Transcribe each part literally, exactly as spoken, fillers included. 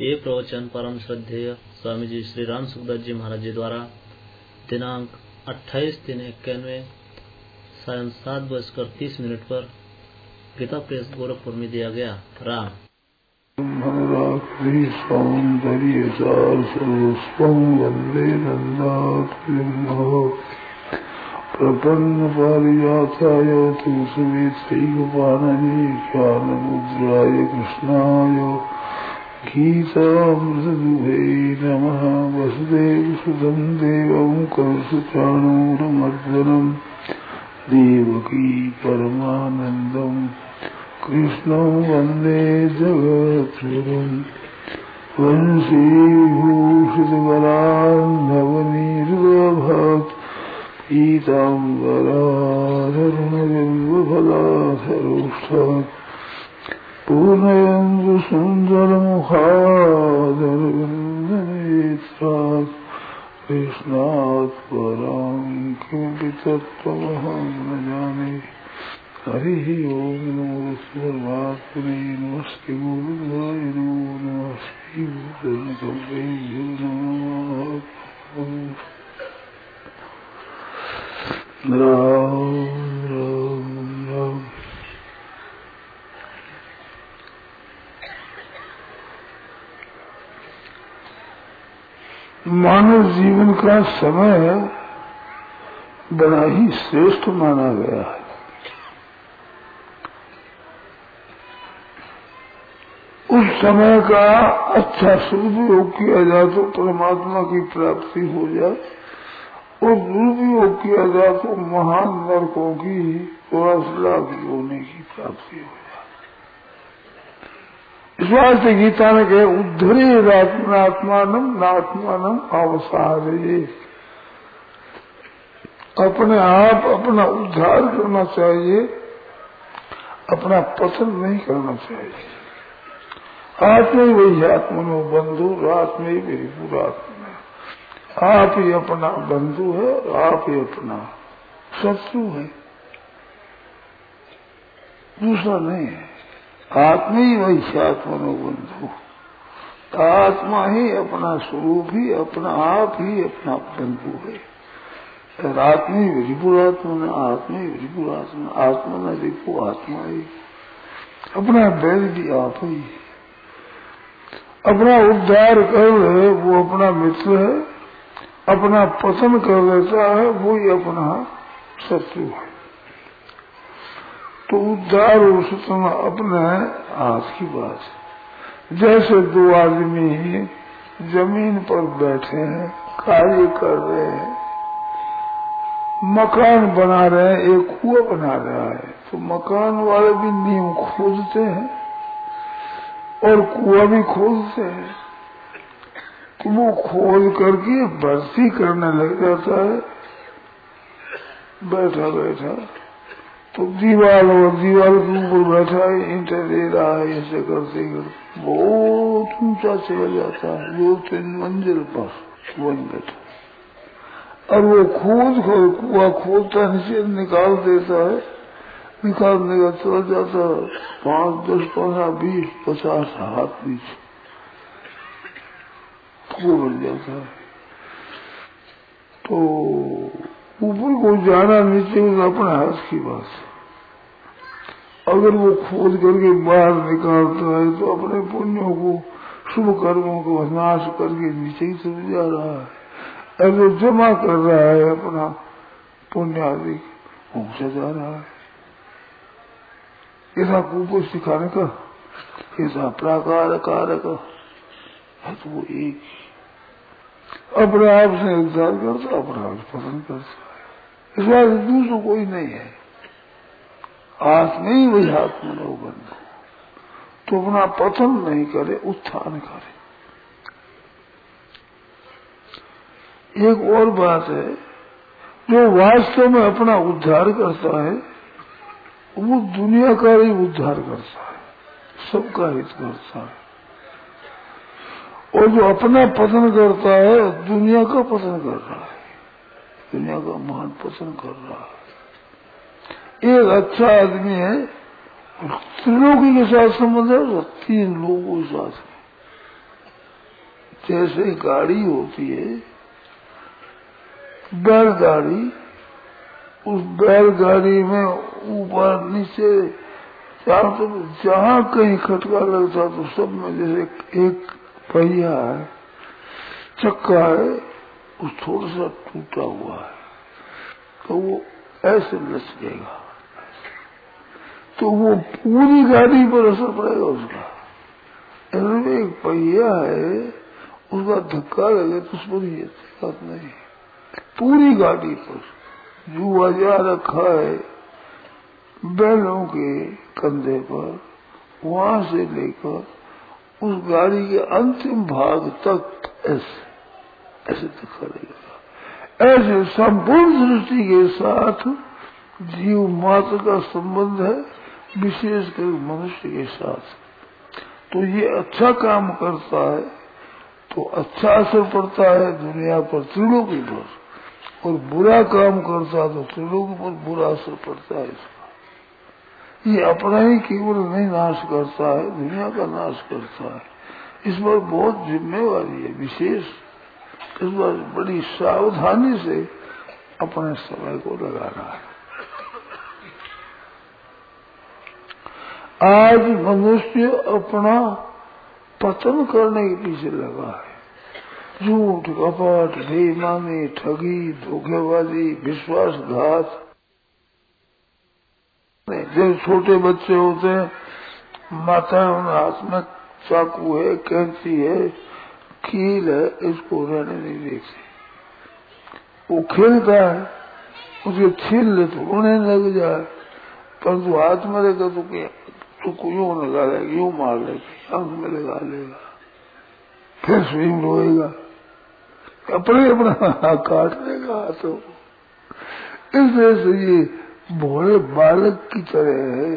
ये प्रवचन परम श्रद्धेय स्वामी जी श्री राम सुखदास जी महाराज जी द्वारा दिनांक अट्ठाईस तीन इक्यानवे सायं सात बजकर तीस मिनट पर गीता प्रेस गोरखपुर में दिया गया। राम सौंदर्य वंदे नंदा प्रपन्न पारिजाताय तुलसीपाणये ज्ञानमुद्राय कृष्णाय गीतामृतदुहे नमः। वसुदेवसुतं देवं कंसचाणूरमर्दनं देवकी परमानन्दं कृष्णं वन्दे जगद्गुरुं। वंशी विभूषितगलान्धवनीहृदयभक् पीताम्बराधरुणबिम्बफलाधरोष्ठात् पूर्णयन्तु सुन्दरमुखादरविन्दनेत्रात् कृष्णात् परं किमपि तत्त्वमहं न जाने। हरिः ओम् नमो परमात्मने नमस्ते गुरुदेवाय नमो नमस्ते गुरुदेवाय नमः। राम राम राम। मानव जीवन का समय बड़ा ही श्रेष्ठ माना गया है। उस समय का अच्छा सदुपयोग किया जाए तो परमात्मा की प्राप्ति हो जाए और दुरुपयोग किया जाए तो महान नरकों की वासना की होने की प्राप्ति हो जाए। इस वास्ते गीता ने कहे उद्धरे आत्मात्मानम नात्मानम अवसारे। अपने आप अपना उद्धार करना चाहिए, अपना पतन नहीं करना चाहिए। आत्मा ही वही आत्मनो बंधु आत्मा ही मेरी पूरात्मा। आप ही अपना बंधु है और आप ही अपना शत्रु है, दूसरा नहीं है। आत्मा ही वही आत्मनो बंधु। आत्मा ही अपना स्वरूप ही अपना आप ही अपना बंधु है। और आत्मा ही रिपुरात्मा न आत्मा ही रिपुरात्मा आत्मा न रिपु आत्मा ही। अपना बैल भी आप ही। अपना उद्धार कर रहे वो अपना मित्र है, अपना पतन कर देता है वो ही अपना शत्रु है। तो उद्धार और शत्रु अपने हाथ की बात है। जैसे दो आदमी जमीन पर बैठे हैं, कार्य कर रहे हैं, मकान बना रहे हैं, एक कुआं बना रहा है, तो मकान वाले भी नींव खोदते हैं और कुआं भी खोदते हैं। तो वो खोद करके भर्ती करने लग जाता है बैठा बैठा। तो दीवार और दीवार के ऊपर बैठा है, ईंटें दे रहा है, ऐसे करते करते बहुत ऊंचा चला जाता है, दो तीन मंजिल पर बन बैठा। और वो खोद खोद कुआं खोदता नीचे निकाल देता है, निकालने का चला जाता है पांच दस पंद्रह बीस पचास हाथ नीचे कुआं बन जाता है। तो ऊपर को जाना नीचे अपने हाथ की बात है। अगर वो खोद करके बाहर निकालता है तो अपने पुण्यों को शुभ कर्मों को नाश करके नीचे ही चल जा रहा है। अगर जमा कर रहा है अपना पुण्य आदि ऊंचा जा रहा है। ऐसा कुछ सिखाने का ऐसा प्राकार कारक है तो वो एक अपने आप से उद्धार करता, अपने आप से पसंद करता है। इस बात दूसरा कोई नहीं है। आत्मा ही वही आत्मनो बंधु। तो अपना पतन नहीं करे, उत्थान करे। एक और बात है, जो वास्तव में अपना उद्धार करता है वो दुनिया का ही उद्धार करता है, सबका हित करता है। और जो अपना पतन करता है दुनिया का पतन कर रहा है, दुनिया का महान पतन कर रहा है। एक अच्छा आदमी है, त्रिलोकी के साथ संबंध है, तीन लोगों के साथ जैसे गाड़ी होती है, बैलगाड़ी, उस बैलगाड़ी में ऊपर नीचे चारों तरफ जहाँ कहीं खटका लगता तो सब में जैसे एक पहिया है, चक्का है, उस थोड़ा सा टूटा हुआ है तो वो ऐसे लचकेगा तो वो पूरी गाड़ी पर असर पड़ेगा उसका। अगर एक पहिया है उसका धक्का लगे तो उस पर ये दिक्कत नहीं, पूरी गाड़ी पर जो वजह रखा है बैलों के कंधे पर, वहां से लेकर उस गाड़ी के अंतिम भाग तक ऐसे ऐसे धक्का लगेगा। ऐसे संपूर्ण सृष्टि के साथ जीव मात्र का संबंध है, विशेषकर मनुष्य के साथ। तो ये अच्छा काम करता है तो अच्छा असर पड़ता है दुनिया पर, त्रिलोकी पर, और बुरा काम करता है तो त्रिलोकी पर बुरा असर पड़ता है इसका। ये अपना ही केवल नहीं नाश करता है, दुनिया का नाश करता है। इस पर बहुत जिम्मेवारी है विशेष, इस पर बड़ी सावधानी से अपने समय को लगाना है। आज मनुष्य अपना पतन करने के पीछे लगा है। झूठ, कपट, बेईमानी, ठगी, धोखेबाजी, विश्वासघात। जब छोटे बच्चे होते हैं, माता उनके हाथ में चाकू है, कैंची है, कील है, इसको रहने नहीं देती। वो खेलता है, उसके छीन ले तो रोने लग जाए, परंतु हाथ में रहेगा तो क्या, तो यूं लगा लेगा, यूं मार लेगा, आंख में लगा लेगा, फिर स्वयं रोएगा, अपने अपना काट लेगा हाथों। इस तरह से ये भोले बालक की तरह है।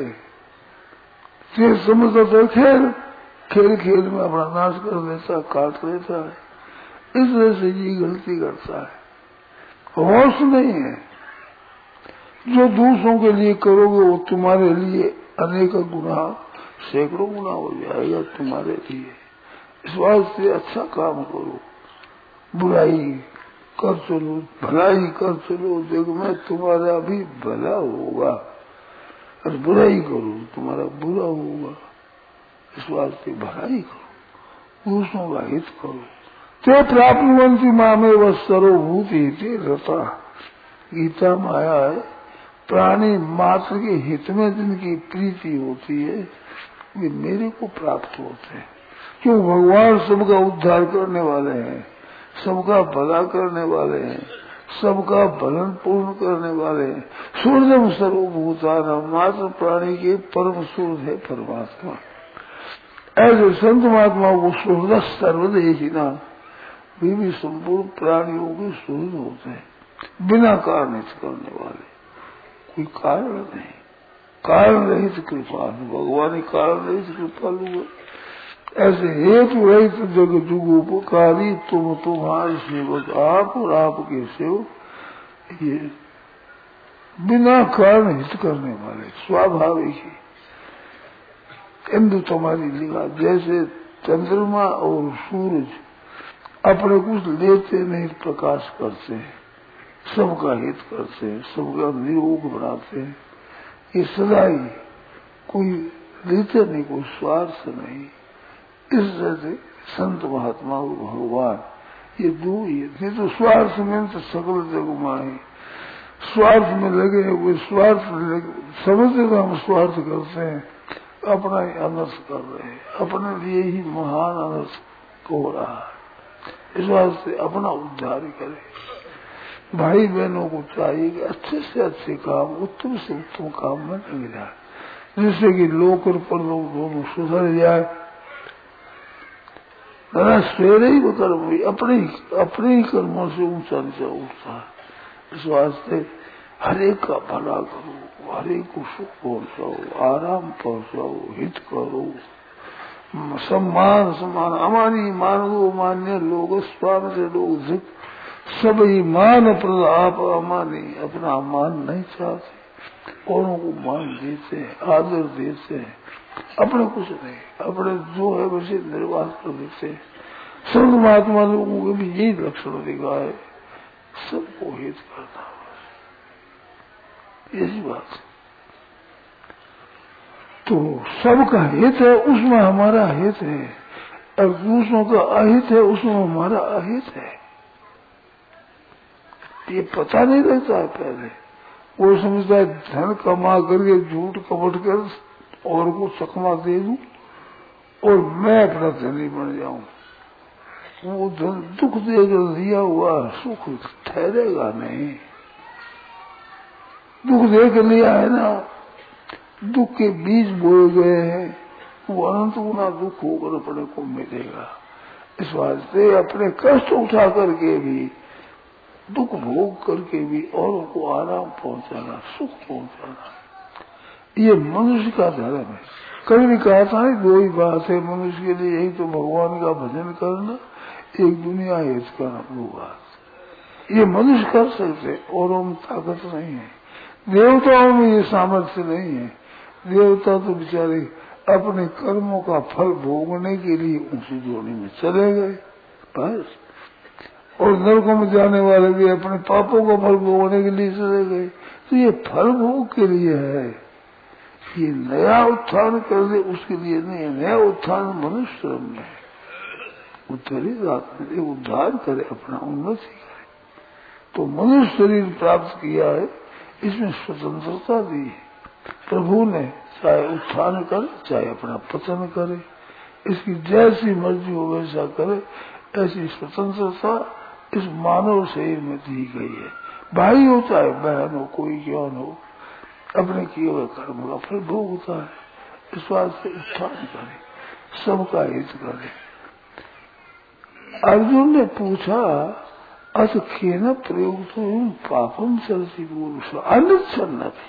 ये समझता तो खेल खेल खेल में अपना नाश कर लेता, काट लेता है। इस तरह से ये गलती करता है, होश नहीं है। जो दूसरों के लिए करोगे वो तुम्हारे लिए अनेक गुना, सैकड़ों गुना हो जाएगा तुम्हारे लिए। इस वास्ते अच्छा काम करो, बुराई कर चलो, भलाई कर चलो, देखो मैं तुम्हारा भी भला होगा, और बुराई करो तुम्हारा बुरा होगा। इस वास्ते भलाई करो, दूसरों का हित करो। ते प्राप्नुवन्ति मामेव सर्वभूति इति रता। गीता में आया है, प्राणी मात्र के हित में जिनकी प्रीति होती है वे मेरे को प्राप्त होते हैं। क्यों? भगवान सबका उद्धार करने वाले हैं, सबका भला करने वाले हैं, सबका भलन पूर्ण करने वाले हैं। सूर्यम सर्वभूतानां, मात्र प्राणी के परम सूर्य है परमात्मा। ऐसे संत महात्मा को सूर्य सर्वदेशिना, वे भी संपूर्ण प्राणियों के सूर्य होते हैं, बिना कारण करने वाले, कोई कारण नहीं, कारण रहित कृपा, भगवान कारण रहित कृपालु है। ऐसे हेतु रहित जग जुग उपकारी, तुम तुम्हारे सेवक आप और आपके सेवक, ये बिना कारण हित करने वाले, स्वाभाविक ही। इंद्र तुम्हारी लीला, जैसे चंद्रमा और सूरज अपने कुछ लेते नहीं, प्रकाश करते हैं, सबका हित करते हैं, सबका निरोग बनाते हैं। ये सदा ही कोई लेते नहीं, कोई स्वार्थ नहीं। इस तरह से संत महात्मा और भगवान ये दो ही, नहीं तो स्वार्थ में तो सकल जग माही, स्वार्थ में लगे हुए, स्वार्थ समझते तो हम स्वार्थ करते हैं, अपना ही अनर्थ कर रहे हैं, अपने लिए ही महान अनर्थ हो रहा है। इस वास्ते अपना उद्धार करे। भाई बहनों को चाहिए कि अच्छे से अच्छे काम, उत्तम से उत्तम काम में लग जाए, जिससे कि लोक और परलोक दोनों सुधर जाए। सवेरे ही वो कर्म हुई, अपने अपने ही कर्मों से ऊंचा नीचा उठता है। इस वास्ते हरेक का भला करो, हरेक को सुख पहुंचाओ, आराम पहुंचाओ, हित करो, सम्मान सम्मान हमारी मान गो मान्य लोग, स्वान से लोग जित सब ही मान प्रद आप अमानी, अपना मान नहीं चाहते, औरों को मान देते हैं, आदर देते हैं, अपने कुछ नहीं, अपने जो है वैसे निर्वाह कर देते हैं। संत महात्मा लोगों के भी यही लक्षण दिखा है, सबको हित करना, ऐसी बात है। तो सबका हित है, उसमें हमारा हित है, और दूसरों का अहित है, उसमें हमारा अहित है। ये पता नहीं रहता है। पहले वो समझता है धन कमा करके झूठ कपट कर और को चकमा दे दूं और मैं अपना धनी बन जाऊं। वो धन दुख देकर दिया हुआ सुख ठहरेगा नहीं। दुख देकर लिया है ना, दुख के बीज बोए गए हैं, वो अनंत गुना दुख होकर अपने को मिलेगा। इस वास्ते अपने कष्ट उठा करके भी, दुख भोग करके भी औरों को आराम पहुंचाना, सुख पहुंचाना, ये मनुष्य का धर्म है। कभी भी कहा था नहीं, दो ही बात है मनुष्य के लिए, यही तो भगवान का भजन करना, एक दुनिया हित करना, दो बात ये मनुष्य कर सकते, औरों में ताकत नहीं है। देवताओं में ये सामर्थ्य नहीं है। देवता तो बेचारे अपने कर्मों का फल भोगने के लिए ऊंची जोड़ी में चले गए बस, और नरकों में जाने वाले भी अपने पापों का फल भोगने के लिए चले गए। तो ये फल भोग के लिए है, ये नया उत्थान कर दे उसके लिए नहीं है। नया उत्थान मनुष्य में है, उत्तरित आत्मा उद्धार करे, अपना उन्नति करे। तो मनुष्य शरीर प्राप्त किया है, इसमें स्वतंत्रता दी है प्रभु ने, चाहे उत्थान करे चाहे अपना पतन करे, इसकी जैसी मर्जी हो वैसा करे, ऐसी स्वतंत्रता इस मानव शरीर में दी गई है। भाई हो चाहे बहन हो, कोई ज्ञान हो, अपने किए हुए कर्म का फल भोगता है। इस बात से उत्थान करे, सबका हित करे। अर्जुन ने पूछा, अथ केन प्रयुक्त पापम चलती पुरुष अनुच्छन्न थी।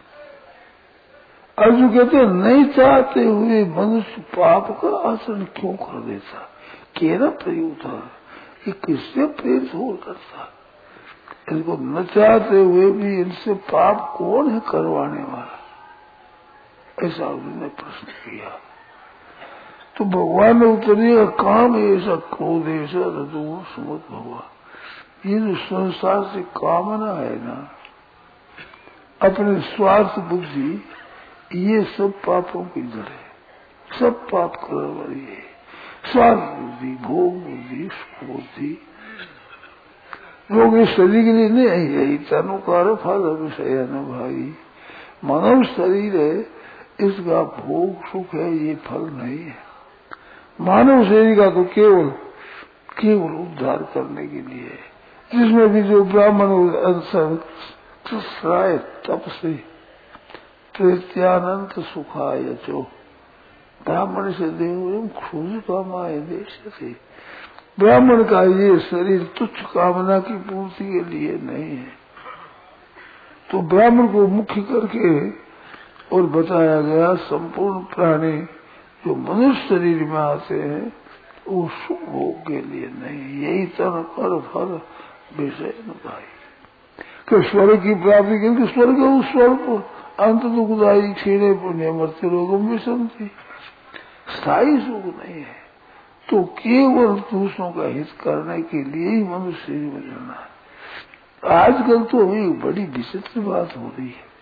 अर्जुन कहते हैं, नहीं चाहते हुए मनुष्य पाप का आचरण क्यों कर देता? केन प्रयुक्त, ये किससे प्रेरित हो करता? इनको न चाहते हुए भी इनसे पाप कौन है करवाने वाला? ऐसा अर्जुन ने प्रश्न किया। तो भगवान ने उत्तर दिया, काम ऐसा क्रोध ऐसा रजो सुमत भगवान, ये जो संसार से कामना है ना, अपने स्वार्थ बुद्धि, ये सब पापों की जड़ है। सब पाप करने वाली है। स्वार्थ बुद्धि, भोग बुद्धि, सुख बुद्धि, लोग इस शरीर के लिए नहीं है। तनुकार फल विषय न भाई, मानव शरीर है, इसका भोग सुख है, ये फल नहीं है। मानव शरीर का तो केवल केवल उद्धार करने के लिए है, जिसमें भी जो ब्राह्मण अंसर तप से प्रेत्यानंत सुखाय चो, ब्राह्मण से देव खुद कामाय देश से। ब्राह्मण का ये शरीर तुच्छ कामना की पूर्ति के लिए नहीं है। तो ब्राह्मण को मुख्य करके और बताया गया, संपूर्ण प्राणी जो मनुष्य शरीर में आते हैं वो सुख भोग के लिए नहीं, यही तन कर फल विषय न भाई। कि स्वर्ग की प्राप्ति के स्वर्ग उस स्वर्ग अंत दुखदायी क्षीणे पुण्य मृत्यु रोगम विषम थी, स्थायी सुख नहीं है। तो केवल दूसरों का हित करने के लिए ही मनुष्य में रहना है। आजकल तो एक बड़ी विचित्र बात हो रही है,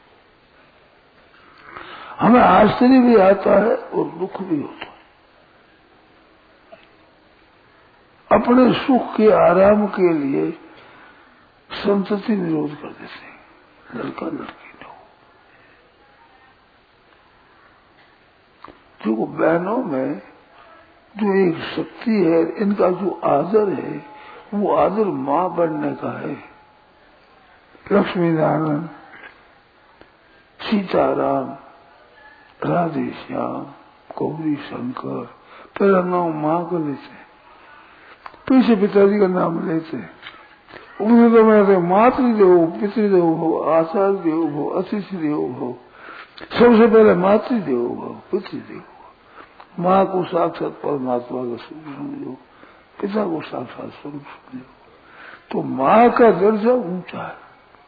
हमें आश्चर्य भी आता है और दुख भी होता है। अपने सुख के आराम के लिए संतति निरोध कर देते हैं, लड़का लड़की नो। जो बहनों में जो एक शक्ति है, इनका जो आदर है वो आदर मां बनने का है। लक्ष्मी नारायण, सीताराम, राधे श्याम, गौरी शंकर, पहला नाम माँ का लेते, पीछे पिताजी का नाम लेते। उन्हें तो मैं मातृदेव पितृदेव भव, आचार्य देव भव, अतिथि देव भव। सबसे पहले मातृदेव भव, पितृदेव। माँ को साक्षात परमात्मा का स्वरूप समझो, पिता को साक्षात स्वरूप समझो। तो माँ का दर्जा ऊंचा है,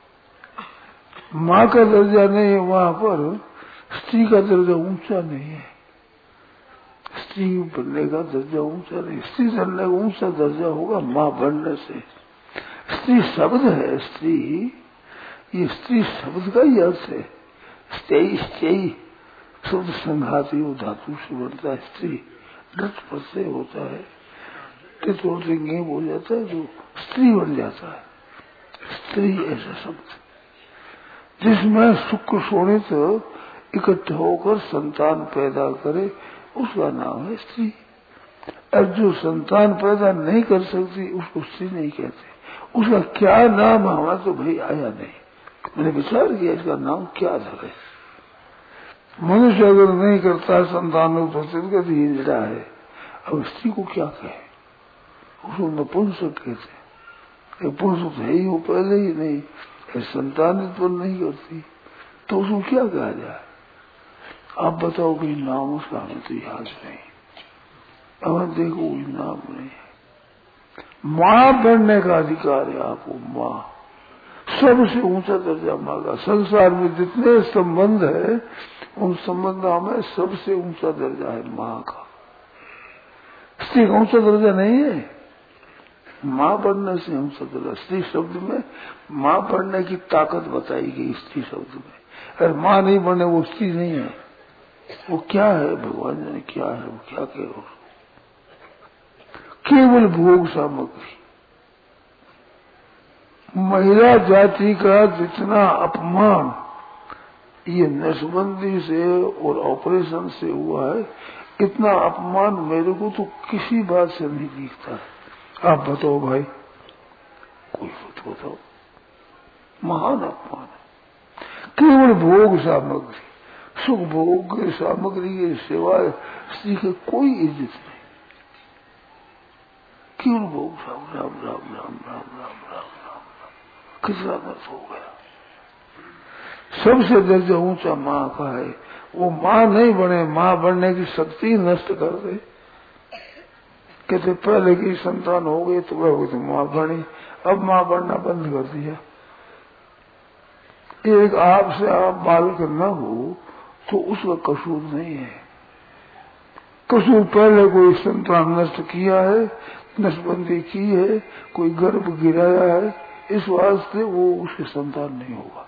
माँ का दर्जा नहीं है वहां पर, स्त्री का दर्जा ऊंचा नहीं है। स्त्री बनने का दर्जा ऊंचा नहीं, स्त्री बनने का ऊंचा दर्जा होगा माँ बनने से। स्त्री शब्द है, स्त्री ये स्त्री शब्द का ही अर्थ है। स्त्री स्त्री शब्द संघाती वो धातु से बनता है। स्त्री डट प्रत्यय होता है, टिटोड़ते गेम हो जाता है जो स्त्री बन जाता है। स्त्री ऐसा शब्द जिसमें सुख शोणित इकट्ठे होकर संतान पैदा करे उसका नाम है स्त्री। अब जो संतान पैदा नहीं कर सकती उसको स्त्री नहीं कहते। उसका क्या नाम हमारा तो भाई आया नहीं, मैंने विचार किया इसका नाम क्या धरे। मनुष्य अगर नहीं करता संतान उत्पत्ति हिजड़ा है, अब स्त्री को क्या कहे? उसको नपुंसक कहते। पुरुष है ही वो पहले ही नहीं, संतान उत्पन्न नहीं करती तो उसको क्या कहा जाए? आप बताओ कोई नाम उसका, हमें तो याद नहीं। अब देखो कोई नाम नहीं है। माँ बनने का अधिकार है आपको। माँ सबसे ऊंचा दर्जा माँ का। संसार में जितने संबंध है उन संबंधों में सबसे ऊंचा दर्जा है माँ का। स्त्री का ऊंचा दर्जा नहीं है। माँ बनने से ऊंचा दर्जा। स्त्री शब्द में माँ बनने की ताकत बताई गई स्त्री शब्द में। अगर माँ नहीं बने वो स्त्री नहीं है। वो क्या है भगवान जाने क्या है, वो क्या कह रहे? केवल भोग सामग्री। महिला जाति का जितना अपमान ये नसबंदी से और ऑपरेशन से हुआ है, इतना अपमान मेरे को तो किसी बात से नहीं दिखता। आप बताओ भाई, कोई बात बताओ। महान अपमान है। केवल भोग सामग्री, सुख भोग सामग्री के सिवाय स्त्री की कोई इज्जत नहीं। केवल भोग सामग्री। राम राम राम राम राम राम राम कितना दर्द हो गया। सबसे दर्जा ऊंचा माँ का है। वो माँ नहीं बने, माँ बनने की शक्ति नष्ट कर दे। कहते पहले की संतान हो गई तो वह तो माँ बनी, अब माँ बनना बंद कर दिया। एक आपसे आप बालक न हो तो उसका कसूर नहीं है। कसूर पहले कोई संतान नष्ट किया है, नसबंदी की है, कोई गर्भ गिराया है, इस वास्ते वो उसके संतान नहीं होगा।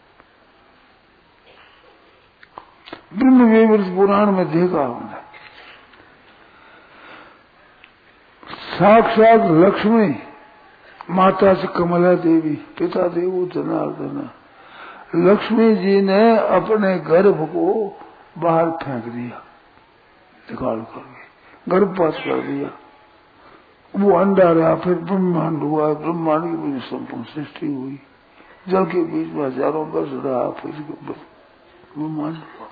ब्रह्म वैवर्त पुराण में देखा हमने, साक्षात लक्ष्मी माता से कमला देवी, पिता देवो जनार्दन, लक्ष्मी जी ने अपने गर्भ को बाहर फेंक दिया, निकाल करके गर्भपात कर दिया। वो अंडा रहा, फिर ब्रह्मांड हुआ, ब्रह्मांड की वजह संपूर्ण सृष्टि हुई, जल के बीच में हजारों वर्ष रहा, फिर ब्रह्मांड हुआ।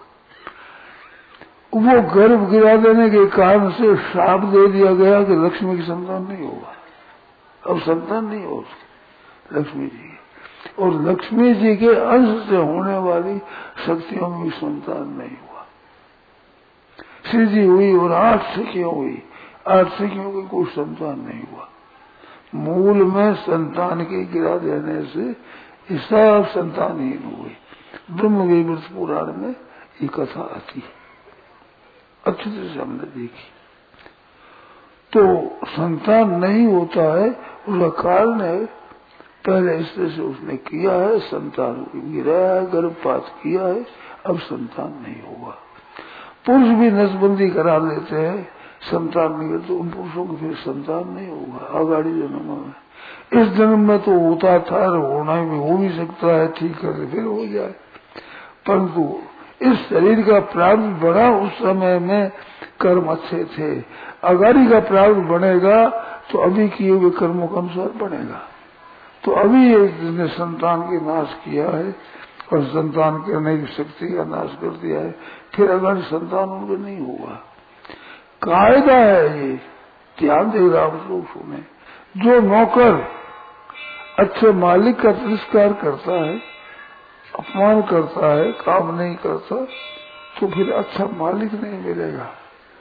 वो गर्भ गिरा देने के कारण से श्राप दे दिया गया कि लक्ष्मी की संतान नहीं होगा, अब संतान नहीं हो लक्ष्मी जी। और लक्ष्मी जी के अंश से होने वाली शक्तियों में भी संतान नहीं हुआ। श्री जी हुई और आठ सखियों हुई, आठ सखियों की कोई संतान नहीं हुआ। मूल में संतान के गिरा देने से सब संतानहीन हुई। ब्रह्म वैवर्त पुराण में ये कथा आती है, अच्छी तरह से हमने देखी। तो संतान नहीं होता है उसका कारण है पहले इस तरह से उसने किया है, संतान गिराया है, गर्भपात किया है, अब संतान नहीं होगा। पुरुष भी नसबंदी करा लेते हैं, संतान नहीं करते, उन पुरुषों को फिर संतान नहीं होगा आगाड़ी जन्म में। इस जन्म में तो होता था, होना भी हो भी सकता है, ठीक करके फिर हो जाए, परंतु इस शरीर का प्रारब्ध बड़ा, उस समय में कर्म अच्छे थे। अगाड़ी का प्रारब्ध बनेगा तो अभी किए हुए कर्मों के अनुसार बनेगा। तो अभी जिसने संतान के नाश किया है और संतान करने की शक्ति का नाश कर दिया है, फिर अगर संतान उनके नहीं होगा। कायदा है ये, ध्यान देगा आप लोग सुने। जो नौकर अच्छे मालिक का तिरस्कार करता है, अपमान करता है, काम नहीं करता, तो फिर अच्छा मालिक नहीं मिलेगा।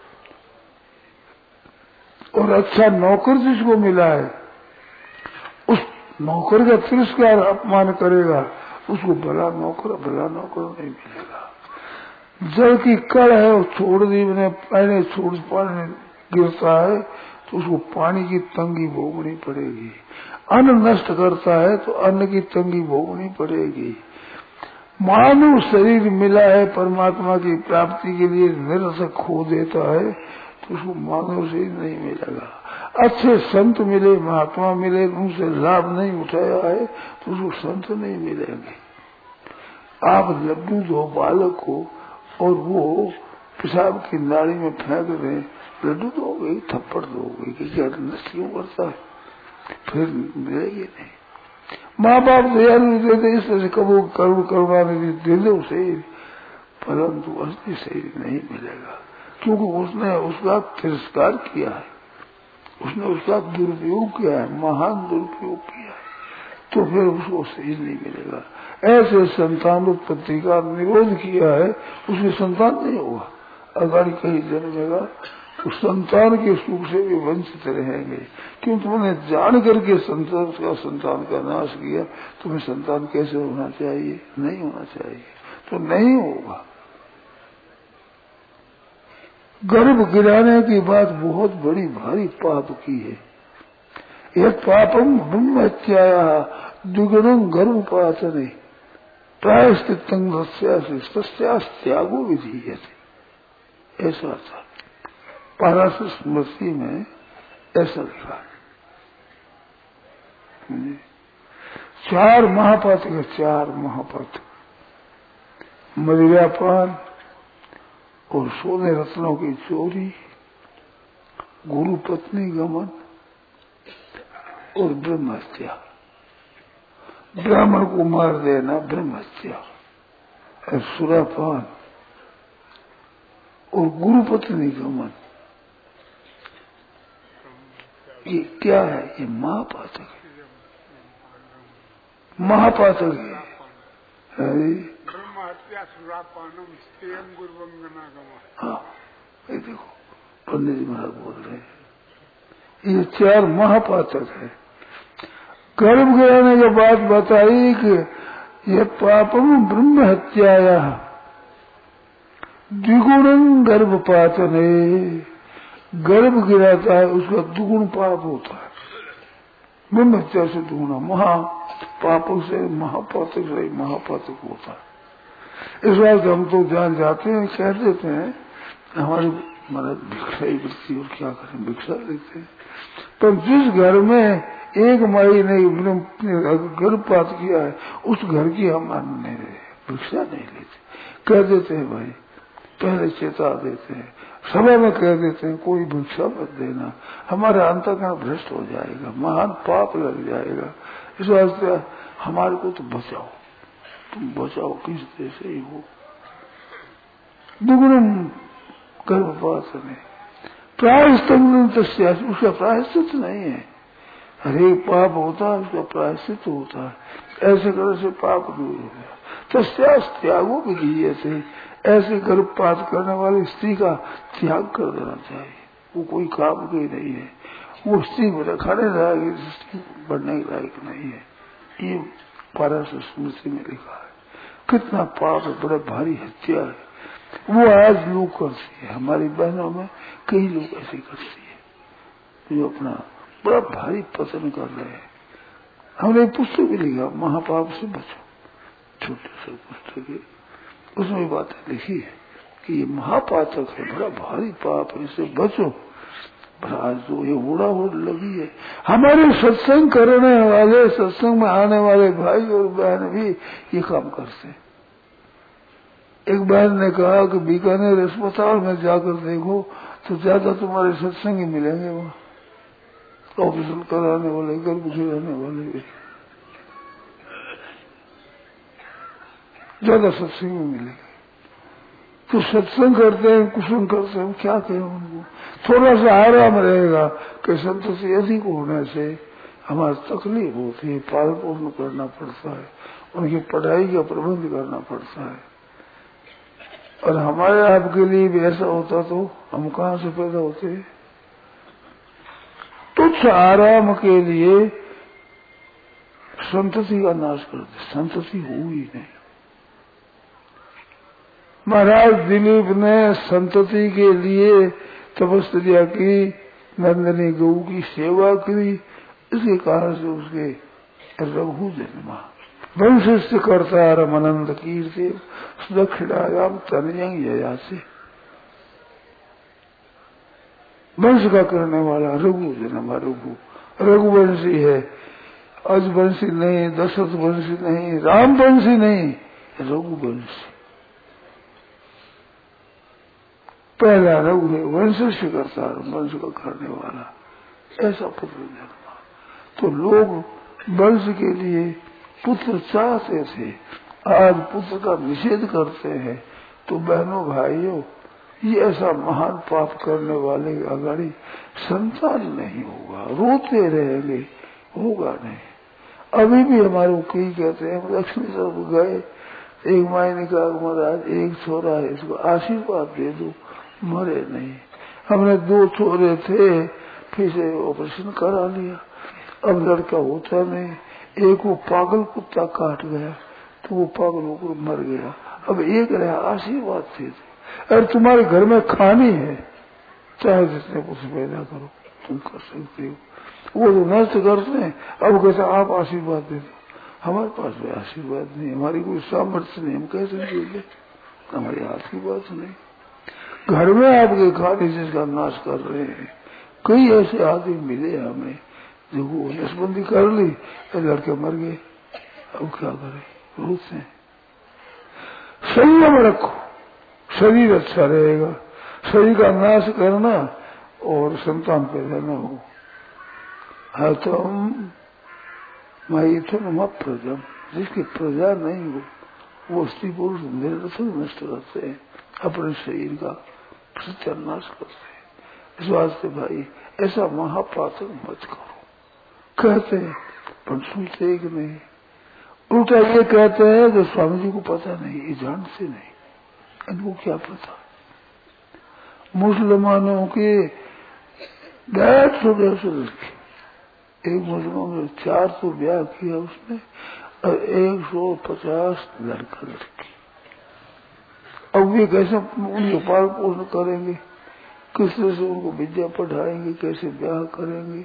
और अच्छा नौकर जिसको मिला है उस नौकर का तिरस्कार अपमान करेगा, उसको भला नौकर भला नौकर नहीं मिलेगा। जल की कड़ है वो छोड़ दी मैंने, पहले छोड़ पानी गिरता है तो उसको पानी की तंगी भोगनी पड़ेगी। अन्न नष्ट करता है तो अन्न की तंगी भोगनी पड़ेगी। मानव शरीर मिला है परमात्मा की प्राप्ति के लिए, निरसक खो देता है तो उसको मानव शरीर नहीं मिलेगा। अच्छे संत मिले, महात्मा मिले, उनसे लाभ नहीं उठाया है तो उसको संत नहीं मिलेंगे। आप लड्डू दो बालक को और वो पेशाब की नाली में फेंक रहे, लड्डू दोगे थप्पड़ दोगे कि क्या नष्ट क्यों करता है, फिर मिलेगी नहीं। माँ बाप दयालु देते इस तरह से कबू करुण करुणा निधि दे दो सही, परंतु असली सही नहीं मिलेगा, क्योंकि उसने उसका तिरस्कार किया है, उसने उसका दुरुपयोग किया है, महान दुरुपयोग किया है, तो फिर उसको सही नहीं मिलेगा। ऐसे संतान उत्पत्ति का निरोध किया है, उसमें संतान नहीं होगा। अगाड़ी कहीं जन्मेगा तो संतान के सुख से भी वंचित रहेंगे, क्योंकि तुमने जान करके संतान का संतान का नाश किया, तुम्हें संतान कैसे होना चाहिए, नहीं होना चाहिए, तो नहीं होगा। गर्भ गिराने की बात बहुत बड़ी भारी पाप की है। यह पापम ब्रह्म हत्याया द्विगुणं गर्भपातने प्रायश्चित्तं त्यागो विधीयते, ऐसा था पाराशर स्मृति में, ऐसा लिखा। चार महापात के चार महापात, मदिरापान और सोने रत्नों की चोरी, गुरु पत्नी गमन और ब्रह्म हत्या। ब्राह्मण को मार देना ब्रह्म हत्या, सुरापान और गुरु पत्नी गमन, ये क्या है, ये महापातक है, महापातक है। ब्रह्म हत्या सुरापानम स्तेयम गुरुवंगना गमन। हाँ, ये देखो पंडित जी महाराज बोल रहे हैं, ये चार महापातक है। गर्भ गिराने के बाद बताई कि यह पापम ब्रह्म हत्याया द्विगुणं गर्भपातने, गर्भ गिराता है उसका दुगुण पाप होता है। ब्रह्म हत्या से दुगुना, महा पापों से महापातक से महापातक होता है। इस बात हम तो जान जाते हैं, कह देते हैं हमारी मतलब भिक्षा ही वृत्ति, और क्या करें, भिक्षा लेते हैं। पर जिस घर में एक माई ने गर्भपात किया है, उस घर की हम अन्न नहीं रहे, भिक्षा नहीं लेते, कह देते हैं भाई, पहले चेता देते हैं, सभा में कह देते हैं कोई भिक्षा मत देना, हमारा अंतःकरण भ्रष्ट हो जाएगा, महान पाप लग जाएगा। इस वास्ते हमारे को तो बचाओ, तुम बचाओ, किस देश से ही हो। दुगुणम गर्भपात में प्रायश्चित, उसका प्रायश्चित नहीं है। हर एक पाप होता है उसका प्रायश्चित होता है, ऐसे करने से पाप दूर हो गया। तस्यास त्यागो विधीये से, ऐसे गर्भपात करने वाली स्त्री का त्याग कर देना चाहिए, वो कोई काम की नहीं है, वो स्त्री मेरा खाने लायक, स्त्री बढ़ने लायक नहीं है। ये पाराशर स्मृति में लिखा है। कितना पाप है, बड़ा भारी हत्या है, वो आज लोग करती है, हमारी बहनों में कई लोग ऐसे करती है, जो अपना बड़ा भारी पतन कर रहे हैं। हमने एक पुस्तक भी लिखा, महापाप से बचो, छोटे से पुस्तक है, उसमें बातें लिखी है कि ये महापातक है, बड़ा भारी पाप है, इससे बचो। आज तो ये उड़ा उड़ लगी है। हमारे सत्संग करने वाले, सत्संग में आने वाले भाई और बहन भी ये काम करते हैं। एक बहन ने कहा कि बीकानेर अस्पताल में जाकर देखो तो ज्यादा तुम्हारे सत्संग ही मिलेंगे, वहाँ ऑपरेशन कराने वाले, गर्भ गिराने वाले भी ज्यादा सत्संग में मिलेंगे। तो सत्संग करते हैं, कुसंग करते हैं, क्या कहें उनको, थोड़ा सा आराम रहेगा कि संतोषी अधिक होने से हमारी तकलीफ होती है, पालन पोषण करना पड़ता है, उनकी पढ़ाई का प्रबंध करना पड़ता है। और हमारे आपके लिए भी ऐसा होता तो हम कहाँ से पैदा होते। तुच्छ आराम के लिए संतति का नाश करते, संतति हुई नहीं। महाराज दिलीप ने संतति के लिए तपस्या की, नंदनी गौ की सेवा करी, इसके कारण से उसके रघु जन्मा। वंश करता रम अनंत कीर्ति दक्षिणायाम तनयंग यया से वंश का करने वाला रघु जन्मा। रघु रघुवंशी है, अजवंशी नहीं, दशरथ वंशी नहीं, राम वंशी नहीं, रघुवंशी। पहला रघु है, वंश से करता वंश का करने वाला, ऐसा पुत्र जन्मा। तो लोग वंश के लिए पुत्र चाहते थे, आज पुत्र का निषेध करते हैं। तो बहनों भाइयों, ये ऐसा महान पाप करने वाले अगाड़ी संतान नहीं होगा, रोते रहेंगे, होगा नहीं। अभी भी हमारे कई कहते हैं, लक्ष्मी तरफ गए, एक माई ने कहा महाराज एक छोरा है, इसको आशीर्वाद दे दो, मरे नहीं। हमने दो छोरे थे, फिर से ऑपरेशन करा लिया, अब लड़का होता नहीं। एक वो पागल कुत्ता काट गया, तो वो पागल होकर मर गया। अब एक रहा, आशीर्वाद दे दो। अरे तुम्हारे घर में खानी है, चाहे जितने कुछ पैदा करो, तुम कर सकते हो। वो तो नष्ट करते हैं, अब कहते आप आशीर्वाद दे दो। हमारे पास भी आशीर्वाद नहीं, हमारी कोई सामर्थ्य नहीं, हम कैसे देंगे, हमारी हाथ की बात नहीं। घर में आपके खाने जिसका नाश कर रहे हैं, कई ऐसे आदमी मिले हमें जो वो नसबंदी कर ली, लड़के मर गए, अब क्या करें, रोते हैं। संयम रखो, शरीर अच्छा रहेगा। शरीर का नाश करना और संतान पैदा न हो। हतम मैथुन प्रजम, जिसकी प्रजा नहीं हो वो स्त्री पुरुष निरर्थक नष्ट करते हैं, अपने शरीर का सत्यानाश करते हैं। इस वास्ते भाई ऐसा महापातक मत करो, कहते हैं पर सुनते कि नहीं। उल्टा ये कहते हैं जो स्वामी जी को पता नहीं, ये जानते नहीं, इनको क्या पता। मुसलमानों के डेढ़ सौ डेढ़ सौ लड़के, एक मुसलमान ने चार सौ ब्याह किया उसने, और एक सौ पचास लड़का लड़की। अब वे कैसे उनके पाल पोषण करेंगे, किस तरह से उनको विद्या पढ़ाएंगे, कैसे ब्याह करेंगे।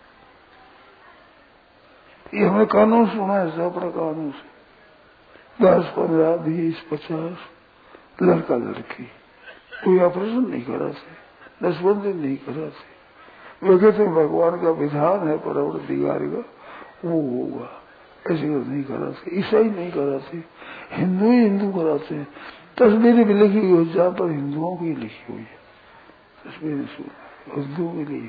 ये हमें कानून सुना है, सब अपने कानून से दस पंद्रह बीस पचास लड़का लड़की, कोई ऑपरेशन नहीं करा थे, नसबंदी नहीं करा थे। वे कहते भगवान का विधान है परवरदिगार का, वो होगा, ऐसे नहीं करा थे। ईसाई नहीं करा थे, हिंदू ही हिंदू कराते हैं। तस्वीरें भी लिखी हुई जहाँ पर हिंदुओं की लिखी हुई है, तस्वीरें हिंदुओं की लिखी।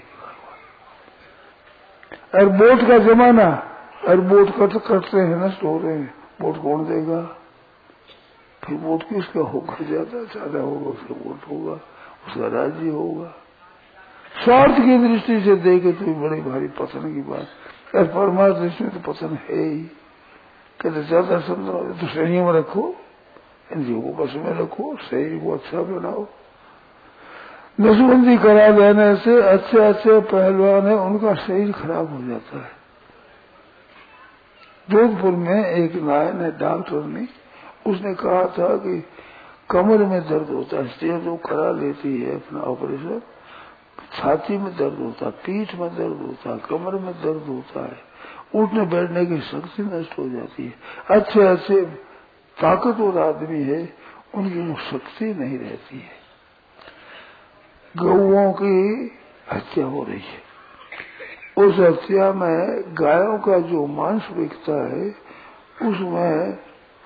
और वोट का जमाना, और वोट कट करते हैं, नष्ट हो रहे हैं, वोट कौन देगा, फिर वोट किसका होगा, ज्यादा ज्यादा होगा उसका वोट होगा, उसका राज्य होगा। स्वार्थ की दृष्टि से देखे तो बड़ी भारी पतन की बात, और परमार्थ दृष्टि में तो पतन है ही। कहते ज्यादा समझो तो संयम रखो, इन जीवों को बस में रखो, शरीर को अच्छा बनाओ। नसबंदी करा देने से अच्छे अच्छे पहलवान है उनका शरीर खराब हो जाता है। जोधपुर में एक नायन है, डॉक्टर ने, उसने कहा था कि कमर में दर्द होता है, स्त्री जो करा लेती है अपना ऑपरेशन, छाती में दर्द होता है, पीठ में दर्द होता है, कमर में दर्द होता है, उठने बैठने की शक्ति नष्ट हो जाती है। अच्छे अच्छे ताकतवर आदमी है, उनकी वो शक्ति नहीं रहती है। गौओं की हत्या हो रही है, उस हत्या में गायों का जो मांस बिकता है उसमें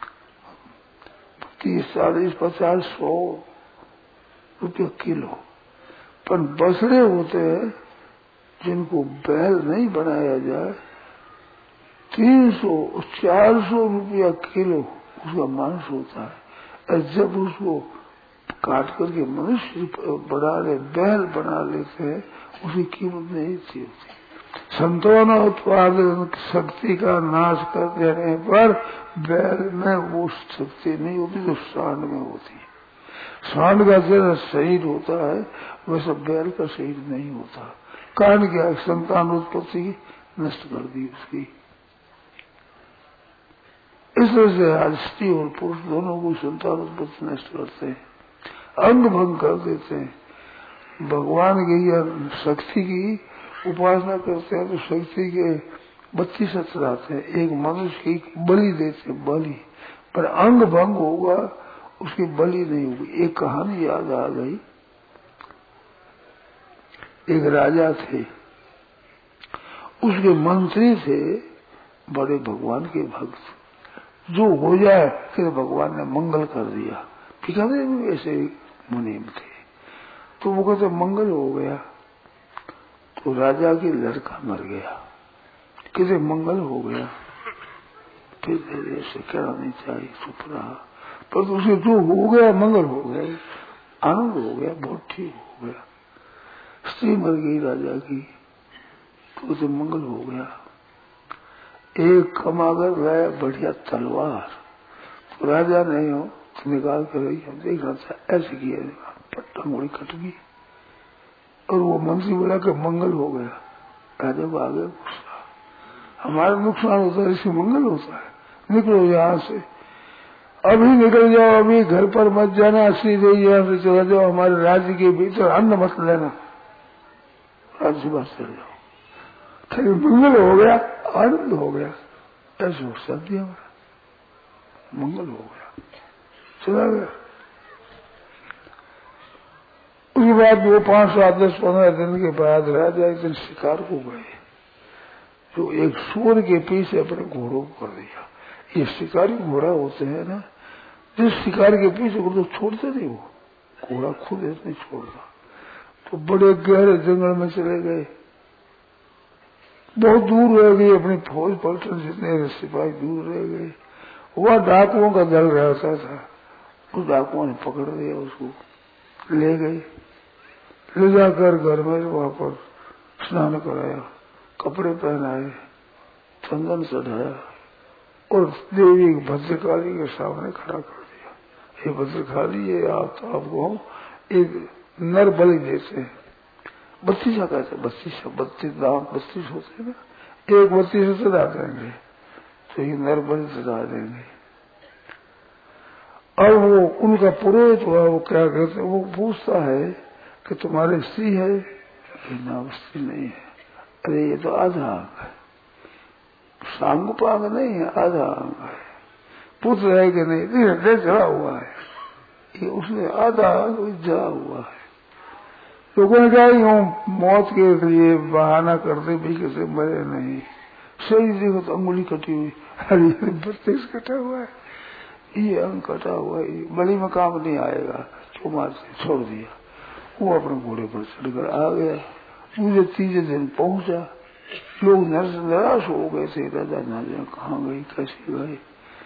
तीस चालीस पचास सौ रुपया किलो, पर बछड़े होते हैं जिनको बैल नहीं बनाया जाए, तीन सौ चार सौ रुपया किलो उसका मांस होता है। और जब उसको काट करके मनुष्य बना ले, बैल बना लेते हैं, उसकी कीमत नहीं थी होती। संतान उत्पादन शक्ति का नाश कर देने पर बैल में वो शक्ति नहीं होती जो सांड में होती है। सांड का जैसा शरीर होता है वैसा बैल का शरीर नहीं होता। कारण क्या, संतान उत्पत्ति नष्ट कर दी उसकी। इस तरह से आज स्त्री और पुरुष दोनों को संतान उत्पत्ति नष्ट करते हैं, अंग भंग कर देते हैं। भगवान की या शक्ति की उपासना करते हैं तो शक्ति के बत्तीस अस्त्र आते हैं, एक मनुष्य की बलि देते हैं, बलि पर अंग भंग होगा उसकी बलि नहीं होगी। एक कहानी याद आ गई, एक राजा थे, उसके मंत्री थे बड़े भगवान के भक्त, जो हो जाए फिर भगवान ने मंगल कर दिया। ठीक है, ऐसे मुनीम थे तो वो कहते मंगल हो गया, तो राजा की लड़का मर गया, कहते मंगल हो गया, फिर ऐसे कहना नहीं चाहिए, चुप रहा, पर तो उसे जो हो गया मंगल हो गया, आनंद हो गया, बहुत ठीक हो गया। स्त्री मर गई राजा की तो उसे मंगल हो गया। एक कमागर लाया बढ़िया तलवार, तो राजा नहीं हो तो निकाल कर रही हम देखना था, ऐसे किया पट्टा मुड़ी कट गई और वो मंत्री बोला कि मंगल हो गया। राजा को आगे गुस्सा, हमारा नुकसान होता है इससे मंगल होता है, निकलो यहाँ से, अभी निकल जाओ, अभी घर पर मत जाना, श्री देवी यहाँ से चला जाओ, हमारे राज्य के भीतर अन्न मत लेना, राज्य से बाहर चले जाओ। फिर मंगल हो गया, आनंद हो गया, ऐसे हो सकती हमारा मंगल हो गया, चला गया। उसके बाद वो पांच सात दस पंद्रह दिन के बाद राजा एक दिन शिकार को गए, जो एक सूर के पीछे अपने घोड़ों को कर दिया। ये शिकारी घोड़ा होते हैं ना, जिस शिकार के पीछे को तो छोड़ते नहीं, वो घोड़ा खुद नहीं छोड़ता। तो बड़े गहरे जंगल में चले गए, बहुत दूर रह गई, अपनी फौज पलटन जितने सिपाही दूर रह गए। वह डाकुओं का दल रहता था, उस डाकुओं ने पकड़ लिया, उसको ले गए, ले जाकर घर में वहां पर स्नान कराया, कपड़े पहनाए, चंदन चढ़ाया और देवी भद्रकाली के सामने खड़ा कर दिया। ये भद्रकाली, ये आप तो आपको एक नर बलि देते हैं, बत्तीस कहते हैं, बत्तीस बत्तीस दांत बत्तीस होते हैं ना, एक बत्तीस चढ़ा देंगे तो ये नर बलि चढ़ा देंगे। और वो उनका पुरोहित हुआ, वो क्या कहते वो पूछता है कि तुम्हारी स्त्री है? ना, स्त्री नहीं है। अरे ये तो आधा अंग है, सांग पांग नहीं है, आधा अंग है। पुत्र है कि नहीं? हृदय जड़ा हुआ है, ये उसने आधा अंग जड़ा हुआ है। लोगों ने कहा यूं मौत के लिए बहाना करते भी किसी मरे नहीं, सही देखो तो अंगुली कटी हुई, अरे बत्तीस कटा हुआ है, ये अंग कटा हुआ है, बड़ी में काम नहीं आएगा, तो मार से छोड़ दिया। वो अपने घोड़े पर चढ़कर आ गया, मुझे तीसरे दिन पहुंचा, लोग निराश हो गए थे, राजा न जाए कहाँ गई, कैसे गई,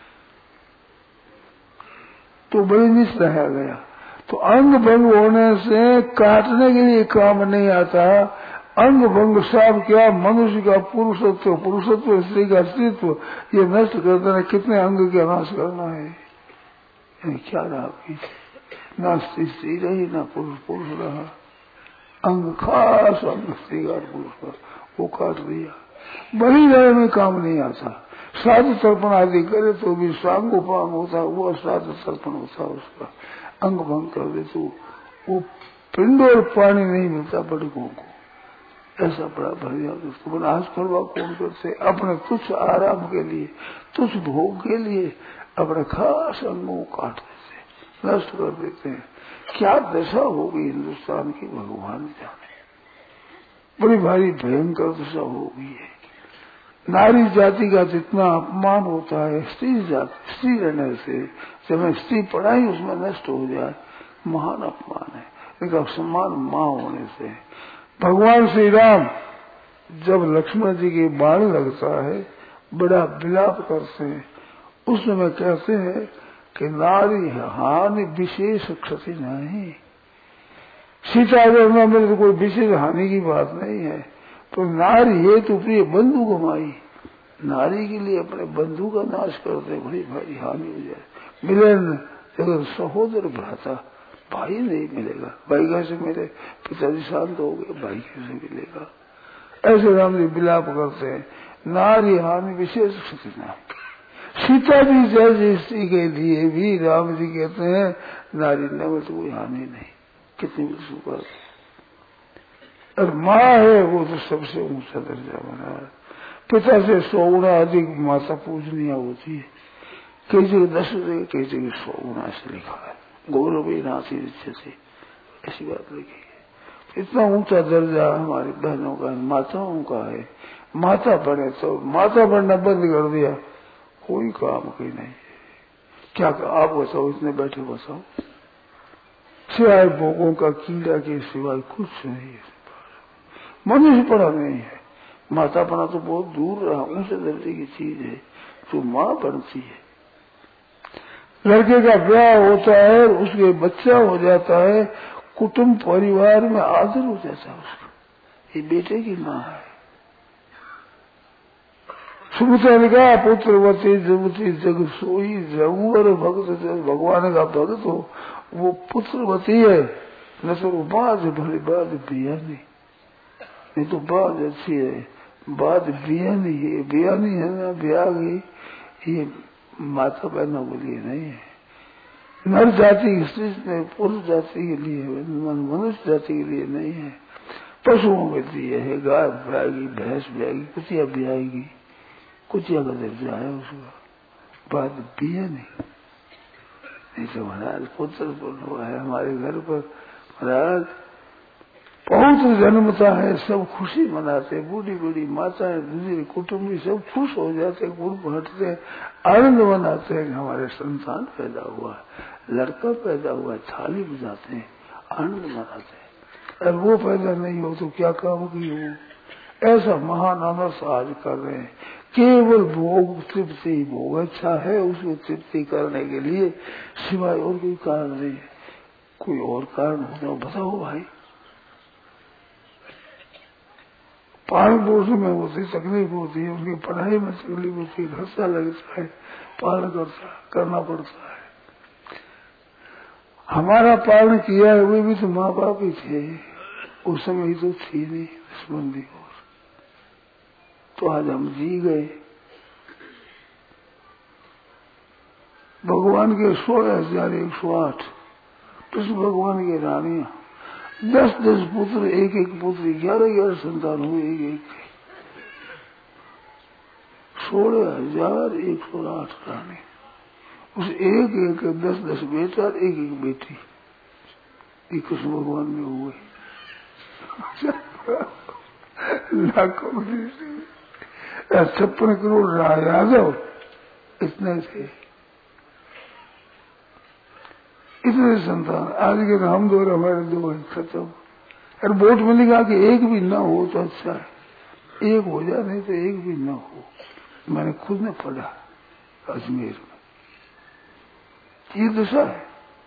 तो बड़ी निश रह गया। तो अंग भंग होने से काटने के लिए काम नहीं आता, अंग भंग साफ क्या, मनुष्य का पुरुषत्व, पुरुषत्व स्त्री का स्त्रीत्व, ये नष्ट कर देना, कितने अंग का नाश करना है, क्या रहा पीछे, ना स्त्री स्त्री रही, ना पुरुष पुरुष रहा, अंग खास अंग स्त्री का पुरुष का वो काट दिया। बड़ी रहे में काम नहीं आता, श्राद्ध तर्पण आदि करे तो भी सांगोपांग होता, वो श्राद्ध तर्पण होता, उसका अंग भंग कर दे तो वो पिंड और पानी नहीं मिलता बड़कों को, ऐसा बड़ा भर जाता। तो आज परवा कौन करते, अपने तुच्छ आराम के लिए, तुच्छ भोग के लिए अपने खास अंगों को काट देते, नष्ट कर देते हैं। क्या दशा होगी हिंदुस्तान की भगवान जाने, बड़ी भारी भयंकर दशा हो गई है। नारी जाति का जितना अपमान होता है स्त्री जाति, स्त्री रहने से, जब स्त्री पढ़ाई उसमें नष्ट हो जाए, महान अपमान है। लेकिन सम्मान माँ होने से, भगवान श्री राम जब लक्ष्मण जी के बाण लगता है बड़ा विलाप करते हैं, उस समय कहते हैं कि नारी हानि विशेष क्षति नहीं, सीता जब में तो कोई विशेष हानि की बात नहीं है, तो नारी हेतु प्रिय बंधु कमाई, नारी के लिए अपने बंधु का नाश करते बड़ी भारी हानि हो जाए। मिलन अगर सहोदर भ्राता, भाई नहीं मिलेगा, भाई कैसे मिले, पिताजी शांत हो गए, भाई कैसे मिलेगा, ऐसे राम जी विलाप करते हैं। नारी हानि विशेष क्षति ना, सीता जी जैसी स्त्री के लिए भी राम जी कहते हैं नारी न में तो कोई हानि नहीं, कितनी भी सुपर। और माँ है वो तो सबसे ऊंचा दर्जा बना है। पिता से सौ गुना अधिक माता पूजनीय होती है। कई जगह दस जगह, कई जगह सौ गुना से लिखा है। गौरव नाथी से ऐसी बात लिखी है। इतना ऊंचा दर्जा हमारी बहनों का, माताओं का है। माता बने तो माता बनना बंद कर दिया, कोई काम की नहीं। क्या आप बताओ, इतने बैठे बताओ, सिवाय भोगों का कीड़ा के सिवाय कुछ नहीं है। मनुष्य पड़ा नहीं है। माता पना तो बहुत दूर रहा, ऊंचे दर्जे की चीज है जो माँ बनती है। लड़के का ब्याह होता है, उसके बच्चा हो जाता है, कुटुंब परिवार में आदर हो जाता है उसका, ये बेटे की माँ है। सुमित्रा ने कहा पुत्रवती जगती जग सोई, जगुवर भक्त भगवान का भक्त हो वो पुत्रवती है, न तो वो बात भले बात बिया नहीं, नहीं तो बात अच्छी है, बात बिया नहीं है। बिया नहीं है ना, ब्याह गई, ये माता बहनों के लिए नहीं है। नर जाति की, पुरुष जाति के लिए, मनुष्य जाति के लिए नहीं है। पशुओं के लिए है। गाय ब्याएगी, भैंस ब्याएगी, कुतिया ब्याएगी, कुतिया का दर्जा है उसका, बात बिया नहीं। नहीं तो महाराज पुत्र हुआ है हमारे घर पर, महाराज पौत्र जन्मता है, सब खुशी मनाते, बूढ़ी बूढ़ी माताएं, दूसरे कुटुंबी सब खुश हो जाते, गुड़ हटते, आनंद मनाते हैं कि हमारे संतान पैदा हुआ, लड़का पैदा हुआ, थाली बजाते हैं, आनंद मनाते हैं। और वो पैदा नहीं हो तो क्या काम की हो। ऐसा महान अनर्थ आज कर रहे हैं। केवल भोग तृप्ति, भोग अच्छा है उसको तृप्ति करने के लिए, सिवाय और कोई कारण नहीं है। कोई और कारण हो तो बताओ भाई। पालन पोषण में होती तकलीफ होती है, उनकी पढ़ाई में तकलीफ होती है, खर्चा लगता है, पालन करता करना पड़ता है। हमारा पालन किया है, वे भी तो माँ बाप ही थे, उस समय ही तो थी नहीं दुश्मन भी, और तो आज हम जी गए। भगवान के सोलह हजार एक सौ आठ कृष्ण भगवान की रानियां, दस दस पुत्र, एक एक पुत्र, ग्यारह ग्यारह संतान हुए एक एक, सोलह हजार एक सौ आठ रानी। उस एक एक दस दस बेटा, एक एक बेटी, एक कृष्ण भगवान में हुए। लाखों छप्पन करोड़ यादव इतने थे, इतने संतान। आज के हम दो हमारे दो हैं, खत्म। और वोट में लिखा कि एक भी ना हो तो अच्छा है, एक हो जाए नहीं तो एक भी ना हो। मैंने खुद ने पढ़ा अजमेर में, ये दशा है।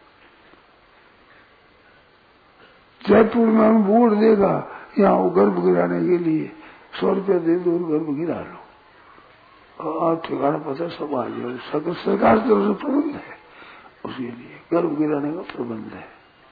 जयपुर में हम वोट देगा, यहाँ वो गर्भ गिराने के लिए सौ रुपया दे दो, गर्भ गिरा लो, और आप ठिकाना पता सब आ जाओ। सरकार की तरफ से प्रबंध है, उसके लिए गर्भ गिराने का प्रबंध है,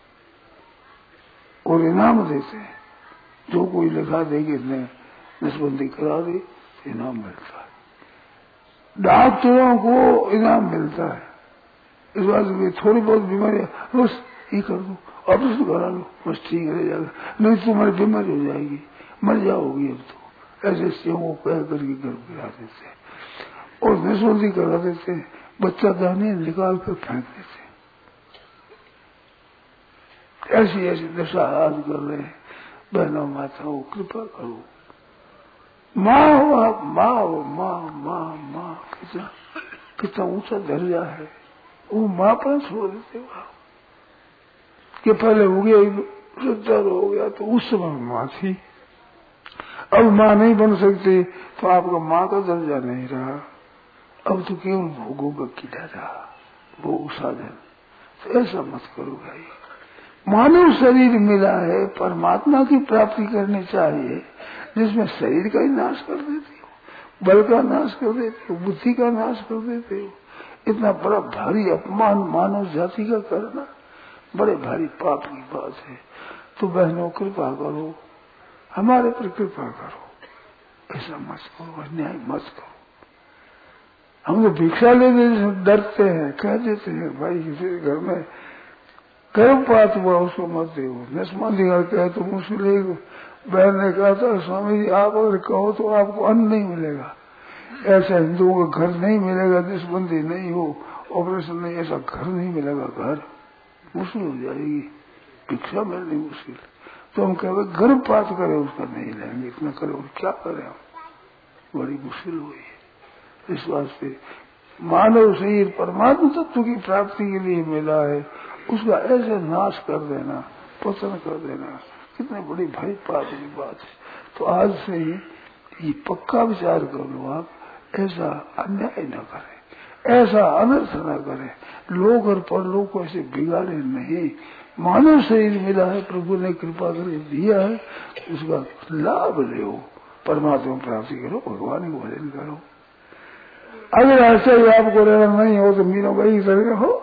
और इनाम देते हैं। जो कोई लिखा दे कि इसने नसबंदी करा दी, इनाम मिलता है। डॉक्टरों को इनाम मिलता है। इस बात में थोड़ी बहुत बीमारियां, बस ये कर दो, ऑपरेशन करा लो, बस ठीक रह जाएगा, नहीं तो तुम्हारी बीमारी हो जाएगी, मर जाओगी अब तो। ऐसे स्त्रियों को कह करके गर्भ गिरा देते हैं, और नसबंदी करा देते हैं, बच्चा दाने निकाल कर फेंक देते हैं। ऐसी ऐसी दशा आज कर रहे हैं। बहनों माताओं कृपा करो, माँ हो आप, माँ हो, माँ माँ माँ, कितना कितना ऊंचा दर्जा है। वो माँ पर छोड़ देते हो आप कि पहले हो गया वृद्ध हो गया तो उस समय माँ थी, अब माँ नहीं बन सकती तो आपका माँ का दर्जा नहीं रहा, अब तो केवल भोगों का कीड़ा रहा, भोग साधन। तो ऐसा मत करो भाई। मानव शरीर मिला है, परमात्मा की प्राप्ति करनी चाहिए, जिसमें शरीर का ही नाश कर देते हो, बल का नाश कर देते हो, बुद्धि का नाश कर देते हो। इतना बड़ा भारी अपमान मानव जाति का करना बड़े भारी पाप की बात है। तो बहनों कृपा करो, हमारे पर कृपा करो, ऐसा मत करो, अन्याय मत करो। हम तो भिक्षा लेने से डरते हैं, कह देते हैं भाई किसी घर में गर्भपात हुआ उसको मत दे। नसमाधिकार कहे तो मुश्किल एक बहन ने कहा था स्वामी जी आप अगर कहो तो आपको अन्न नहीं मिलेगा, ऐसा हिंदुओं का घर नहीं मिलेगा, दिसबंदी नहीं हो, ऑपरेशन नहीं, ऐसा घर नहीं मिलेगा, घर मुश्किल हो जाएगी, भिक्षा मिलनी मुश्किल। तो हम कहे गर्भपात करे उसका नहीं लेंगे, इतना करे और क्या करें हम, बड़ी मुश्किल हुई है। इस वास्ते मानव शरीर परमात्मा तत्व की प्राप्ति के लिए मिला है, उसका ऐसे नाश कर देना, पतन कर देना, कितनी बड़ी भाई पाप की बात है। तो आज से ही ये पक्का विचार कर लो आप, ऐसा अन्याय न करें, ऐसा अनर्थ न करें, लोग और परलोक को ऐसे बिगाड़े नहीं। मानव शरीर मिला है, प्रभु ने कृपा कर दिया है, उसका लाभ लो, परमात्मा प्राप्ति करो, भगवान को भजन करो। अगर ऐसा ही आपको रहना नहीं हो तो मीनों का ही तरह हो,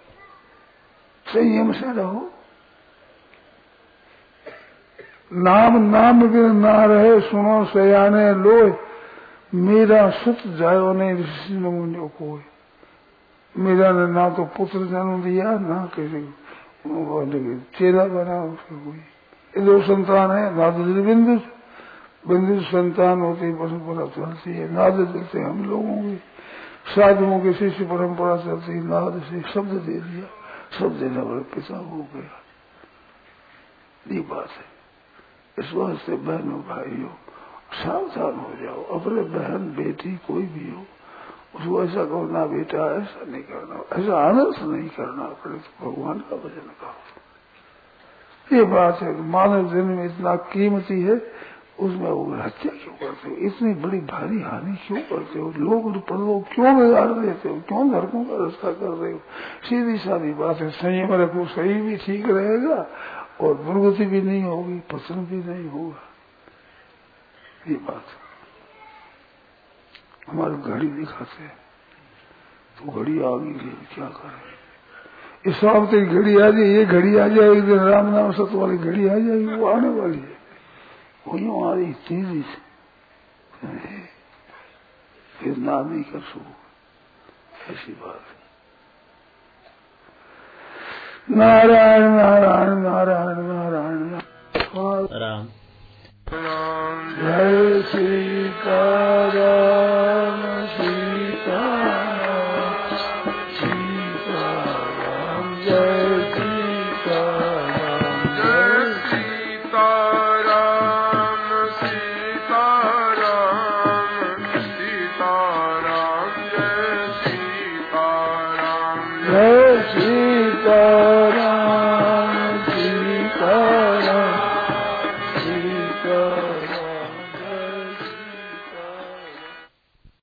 संयम से रहो। नाम नाम बिन ना रहे सुनो सयाने लोय, मेरा सुत जायो ने ऋषि मुनियों को। मेरा ने ना तो पुत्र जन्म दिया, ना किसी चेला बना उसका कोई। ये दो संतान है, नाद बिंदु बिंदु संतान होती परंपरा चलती है, नाद देते हम लोगों की, साधुओं की शिष्य परंपरा चलती है, नाद से शब्द दे दिया, शब्द देना बड़े पिता हो गया। ये बात है। इस वास्ते बहनों भाइयों सावधान हो जाओ, अपने बहन बेटी कोई भी हो उसको ऐसा कहो ना बेटा ऐसा नहीं करना, ऐसा अनर्थ नहीं करना, अपने तो भगवान का भजन करो। ये बात है। मानव जन्म इतना कीमती है, उसमें वो हत्या क्यों करते हो, इतनी बड़ी भारी हानि क्यों करते हो, लोग और परलोक क्यों बिगाड़ देते हो, क्यों धर्मों का रास्ता कर रहे हो। सीधी सादी बात है, संयम रखो, शरीर भी ठीक रहेगा और दुर्गति भी नहीं होगी, पसंद भी नहीं होगा। ये बात हमारी घड़ी दिखाते हैं तो घड़ी आ गई, क्या करें। इस वक्त घड़ी आ जाए, ये घड़ी आ जाए, एक दिन राम नाम सत्य वाली घड़ी आ जाएगी, वो आने वाली है, वो यूं आ रही तेजी से, फिर ना नहीं कर सको, ऐसी बात है। नारायण नारायण नारायण नारायण राम जय श्री राम।